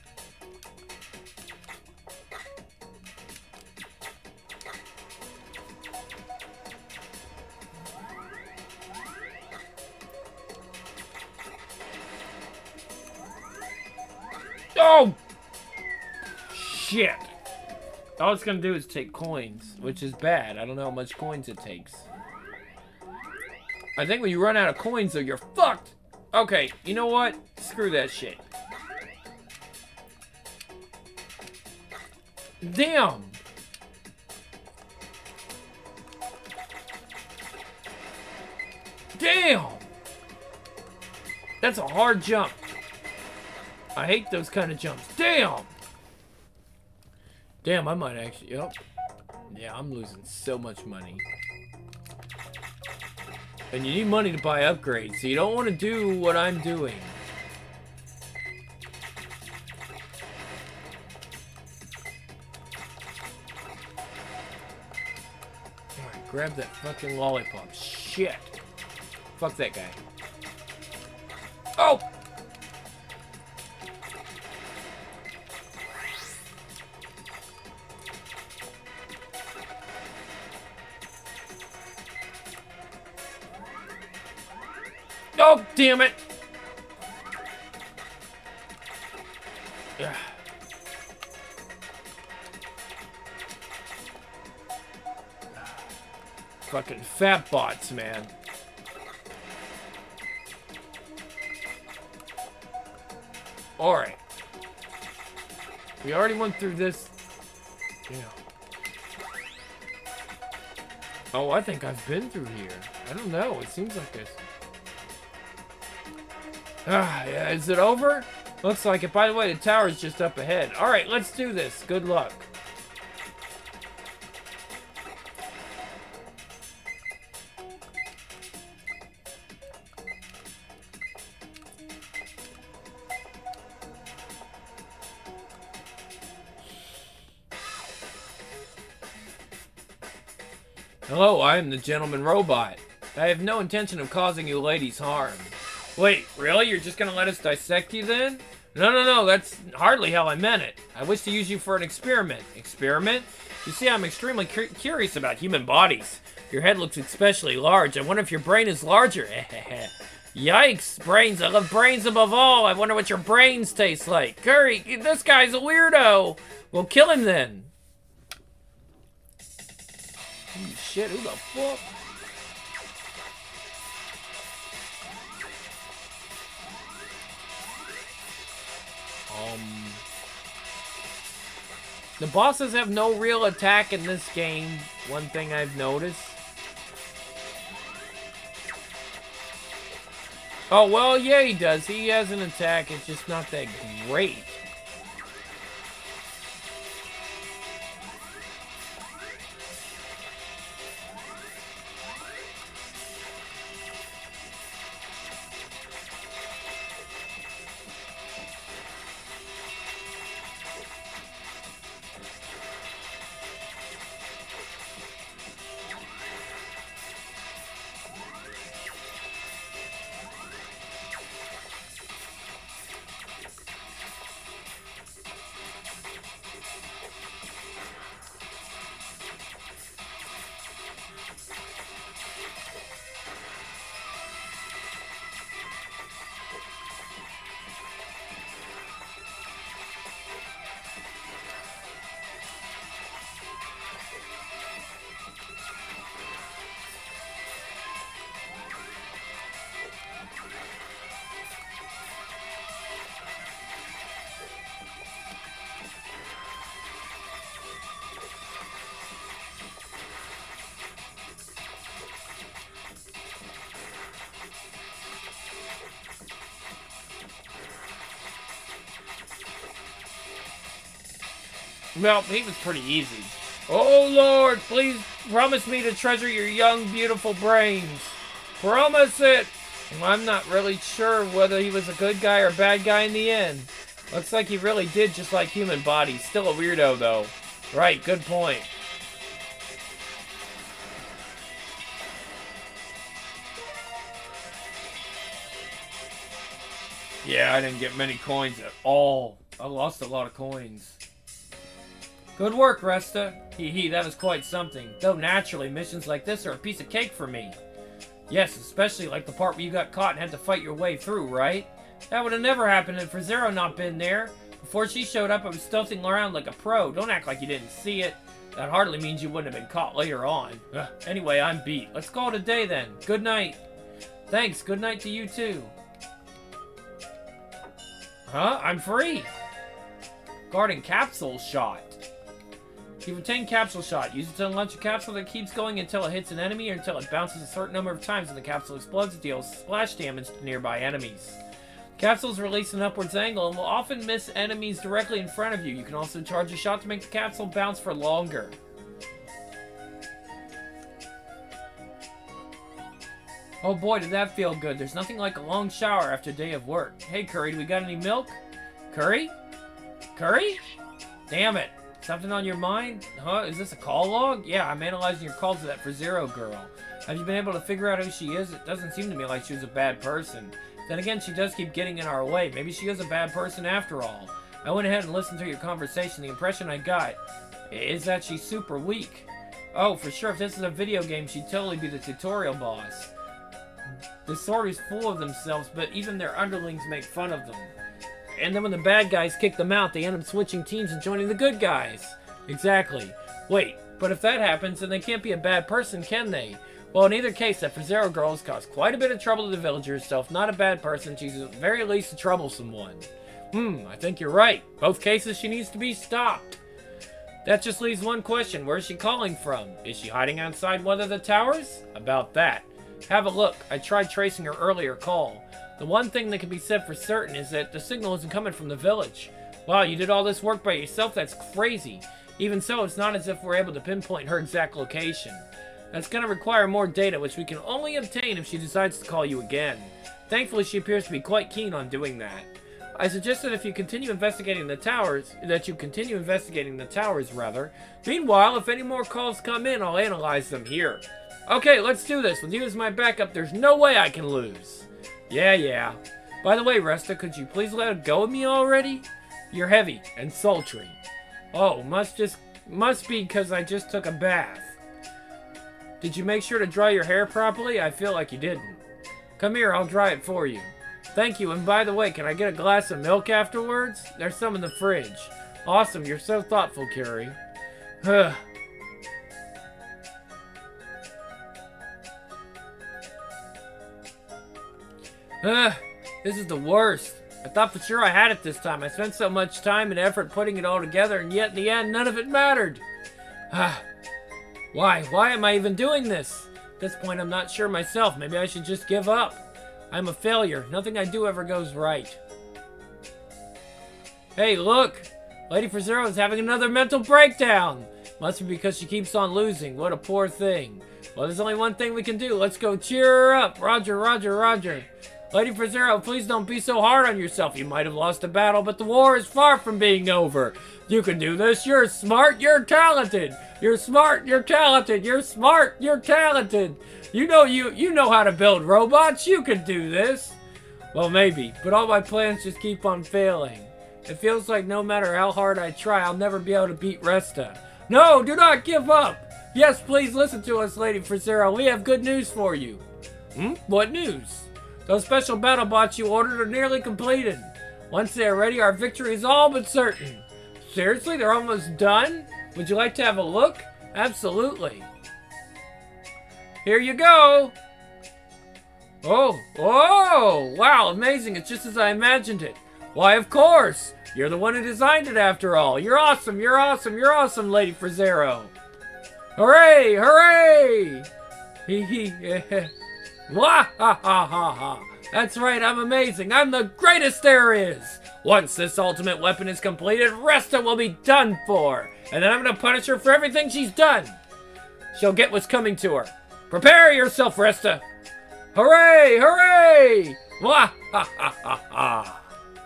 Oh! Shit! All it's gonna do is take coins, which is bad. I don't know how much coins it takes. I think when you run out of coins, though, you're fucked! Okay, you know what? Screw that shit. Damn! Damn! That's a hard jump. I hate those kind of jumps. Damn! Damn, I might actually... Yep. Yeah, I'm losing so much money. And you need money to buy upgrades, so you don't want to do what I'm doing. Alright, grab that fucking lollipop. Shit. Fuck that guy. Oh! Oh, damn it! Ugh. Fucking fat bots, man. Alright. We already went through this. Yeah. Oh, I think I've been through here. I don't know. It seems like this. Yeah, is it over? Looks like it. By the way, the tower's just up ahead. Alright, let's do this. Good luck. Hello, I am the Gentleman Robot. I have no intention of causing you ladies harm. Wait, really? You're just gonna let us dissect you then? No, that's hardly how I meant it. I wish to use you for an experiment. Experiment? You see, I'm extremely curious about human bodies. Your head looks especially large. I wonder if your brain is larger. Yikes, brains. I love brains above all. I wonder what your brains taste like. Curry, this guy's a weirdo. Well, kill him then. Holy shit, who the fuck? The bosses have no real attack in this game, one thing I've noticed. Oh, well, yeah, he does. He has an attack, it's just not that great. Well, he was pretty easy. Oh, Lord, please promise me to treasure your young, beautiful brains. Promise it! I'm not really sure whether he was a good guy or bad guy in the end. Looks like he really did just like human bodies. Still a weirdo, though. Right, good point. Yeah, I didn't get many coins at all. I lost a lot of coins. Good work, Resta. Hee, that was quite something. Though naturally, missions like this are a piece of cake for me. Yes, especially like the part where you got caught and had to fight your way through, right? That would have never happened if Zero not been there. Before she showed up, I was stealthing around like a pro. Don't act like you didn't see it. That hardly means you wouldn't have been caught later on. Anyway, I'm beat. Let's call it a day then. Good night. Thanks, good night to you too. Huh? I'm free! Guarding Capsule Shot. You've obtained Capsule Shot. Use it to launch a capsule that keeps going until it hits an enemy or until it bounces a certain number of times and the capsule explodes and deals splash damage to nearby enemies. Capsules release an upwards angle and will often miss enemies directly in front of you. You can also charge a shot to make the capsule bounce for longer. Oh boy, did that feel good. There's nothing like a long shower after a day of work. Hey, Curry, do we got any milk? Curry? Curry? Damn it. Something on your mind? Huh? Is this a call log? Yeah, I'm analyzing your calls to that for Zero Girl. Have you been able to figure out who she is? It doesn't seem to me like she was a bad person. Then again, she does keep getting in our way. Maybe she is a bad person after all. I went ahead and listened to your conversation. The impression I got is that she's super weak. Oh, for sure, if this is a video game, she'd totally be the tutorial boss. The Sword is full of themselves, but even their underlings make fun of them. And then when the bad guys kick them out, they end up switching teams and joining the good guys. Exactly. Wait, but if that happens, then they can't be a bad person, can they? Well, in either case, that Zero Girl has caused quite a bit of trouble to the villagers, so if not a bad person, she's at the very least a troublesome one. I think you're right. Both cases, she needs to be stopped. That just leaves one question. Where is she calling from? Is she hiding outside one of the towers? About that. Have a look. I tried tracing her earlier call. The one thing that can be said for certain is that the signal isn't coming from the village. Wow, you did all this work by yourself? That's crazy. Even so, it's not as if we're able to pinpoint her exact location. That's going to require more data, which we can only obtain if she decides to call you again. Thankfully, she appears to be quite keen on doing that. I suggested if you continue investigating the towers, rather. Meanwhile, if any more calls come in, I'll analyze them here. Okay, let's do this. With you as my backup, there's no way I can lose. Yeah. By the way, Resta, could you please let go of me already? You're heavy and sultry. Oh, must be because I just took a bath. Did you make sure to dry your hair properly? I feel like you didn't. Come here, I'll dry it for you. Thank you, and by the way, can I get a glass of milk afterwards? There's some in the fridge. Awesome, you're so thoughtful, Curie. This is the worst. I thought for sure I had it this time. I spent so much time and effort putting it all together, and yet in the end, none of it mattered. Why am I even doing this? At this point, I'm not sure myself. Maybe I should just give up. I'm a failure. Nothing I do ever goes right. Hey, look! Lady for Zero is having another mental breakdown! Must be because she keeps on losing. What a poor thing. Well, there's only one thing we can do. Let's go cheer her up. Roger. Lady for Zero, please don't be so hard on yourself. You might have lost a battle, but the war is far from being over. You can do this. You're smart. You're talented. You're smart. You're talented. You're smart. You're talented. You know how to build robots. You can do this. Well, maybe, but all my plans just keep on failing. It feels like no matter how hard I try, I'll never be able to beat Resta. No, do not give up. Yes, please listen to us, Lady for Zero. We have good news for you. What news? Those special battle bots you ordered are nearly completed. Once they are ready, our victory is all but certain. Seriously, they're almost done? Would you like to have a look? Absolutely. Here you go. Oh, wow, amazing. It's just as I imagined it. Why, of course. You're the one who designed it after all. You're awesome, Lady for Zero. Hooray! Wah ha ha ha ha. That's right, I'm amazing. I'm the greatest there is. Once this ultimate weapon is completed, Resta will be done for. And then I'm gonna punish her for everything she's done. She'll get what's coming to her. Prepare yourself, Resta. Hooray! Hooray! Wah ha ha ha ha.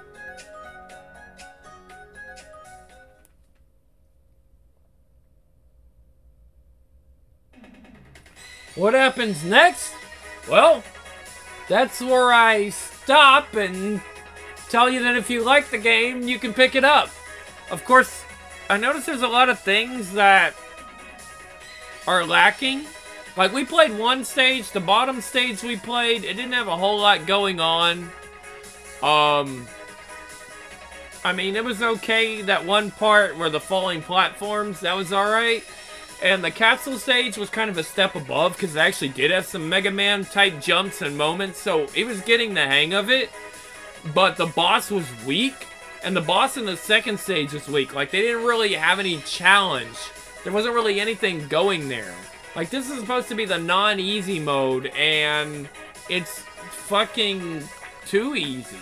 What happens next? Well, that's where I stop and tell you that if you like the game, you can pick it up. Of course, I noticed there's a lot of things that are lacking. Like, we played one stage, the bottom stage we played, it didn't have a whole lot going on. I mean, it was okay, that one part where the falling platforms, that was alright. And the capsule stage was kind of a step above, because it actually did have some Mega Man type jumps and moments, so it was getting the hang of it. But the boss was weak, and the boss in the second stage was weak. Like, they didn't really have any challenge. There wasn't really anything going there. Like, this is supposed to be the non-easy mode, and it's fucking too easy.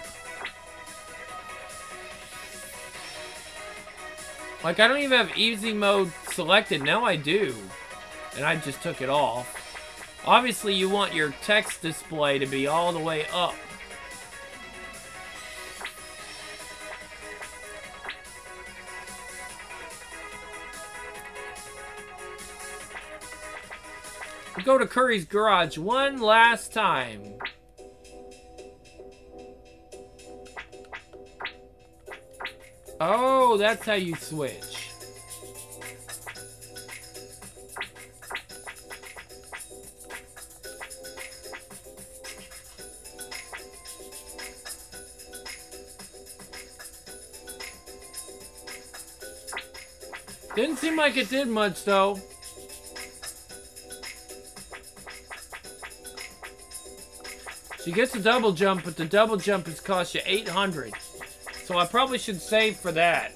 Like, I don't even have easy mode selected. Now I do. And I just took it off. Obviously, you want your text display to be all the way up. We'll go to Curry's Garage one last time. Oh, that's how you switch. Didn't seem like it did much, though. She gets a double jump, but the double jump has cost you 800. So I probably should save for that.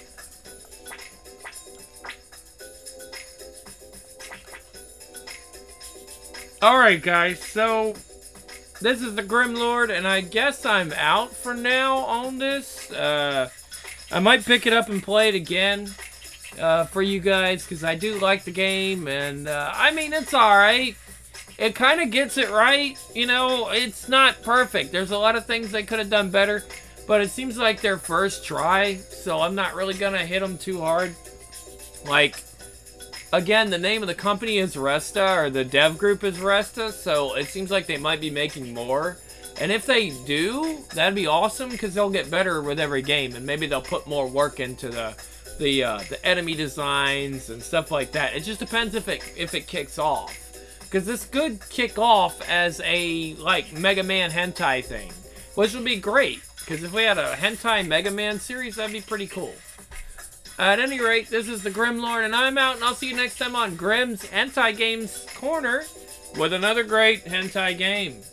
Alright guys, so this is the Grimlord, and I guess I'm out for now on this. I might pick it up and play it again for you guys, because I do like the game, and I mean, it's alright. It kind of gets it right, you know, it's not perfect. There's a lot of things they could have done better. But it seems like their first try, so I'm not really gonna hit them too hard. Like, again, the name of the company is Resta, or the dev group is Resta, so it seems like they might be making more. And if they do, that'd be awesome, because they'll get better with every game, and maybe they'll put more work into the enemy designs and stuff like that. It just depends if it kicks off, because this could kick off as a like Mega Man hentai thing, which would be great. Because if we had a hentai Mega Man series, that'd be pretty cool. At any rate, this is the Grimlord, and I'm out, and I'll see you next time on Grim's Hentai Games Corner with another great hentai game.